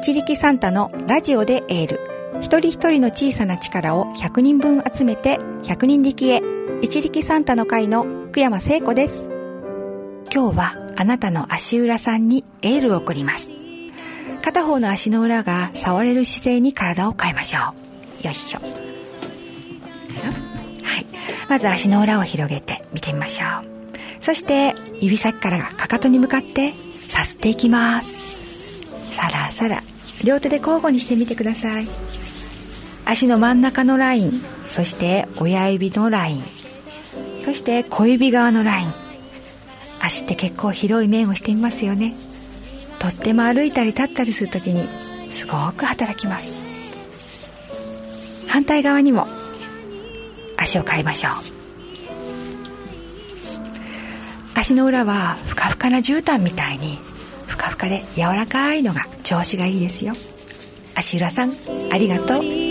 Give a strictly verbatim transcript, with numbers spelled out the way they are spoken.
一力サンタのラジオでエール。一人一人の小さな力をひゃくにんぶん集めてひゃくにん力へ。一力サンタの会の福山聖子です。今日はあなたの足裏さんにエールを送ります。片方の足の裏が触れる姿勢に体を変えましょう。よいしょ。はい、まず足の裏を広げて見てみましょう。そして指先からがかかとに向かってさすっていきます。さらさら両手で交互にしてみてください。足の真ん中のライン、そして親指のライン、そして小指側のライン。足って結構広い面をしてみますよね。とっても歩いたり立ったりするときにすごく働きます。反対側にも足を変えましょう。足の裏はふかふかな絨毯みたいにふかふかで柔らかいのが調子がいいですよ。足裏さん、ありがとう。